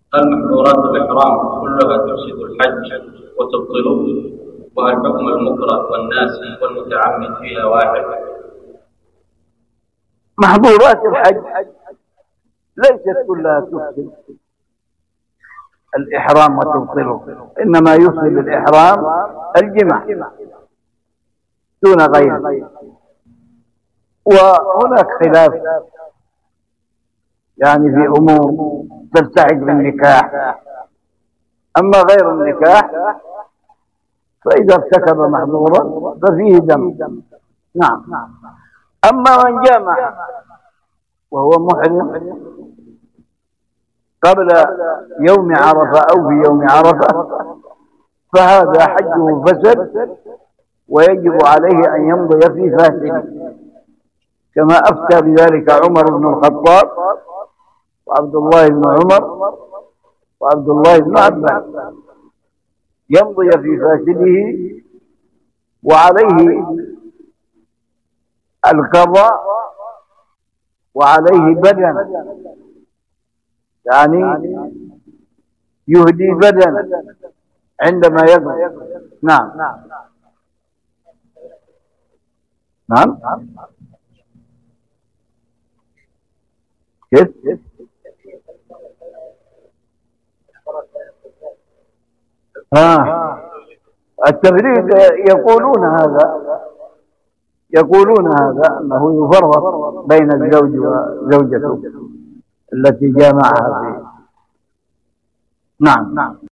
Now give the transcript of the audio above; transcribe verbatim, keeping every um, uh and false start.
هل محظورات الإحرام كلها تفسد الحج وتبطله؟ وهل حكم المكره والناسي والمتعمد فيها واحد؟ محظورات الحج ليست كلها تفسد الإحرام وتبطله، إنما يفسد الإحرام الجماع دون غيره. وهناك خلاف يعني في أمور تلتحق بالنكاح، أما غير النكاح فإذا ارتكب محظورا ففيه دم. نعم. أما من جامع وهو محرم قبل يوم عرفة أو في يوم عرفة فهذا حجه فسد ويجب عليه أن يمضي في فاسد، كما أفتى بذلك عمر بن الخطاب وعبد الله بن عمر وعبد الله بن عباس، يمضي في فاسده وعليه القضاء وعليه بدن، يعني يهدي بدن عندما يقضي. نعم. نعم. كيف؟ آه. التفريق يقولون هذا يقولون هذا أنه يفرق بين الزوج وزوجته التي جامعها فيه. نعم.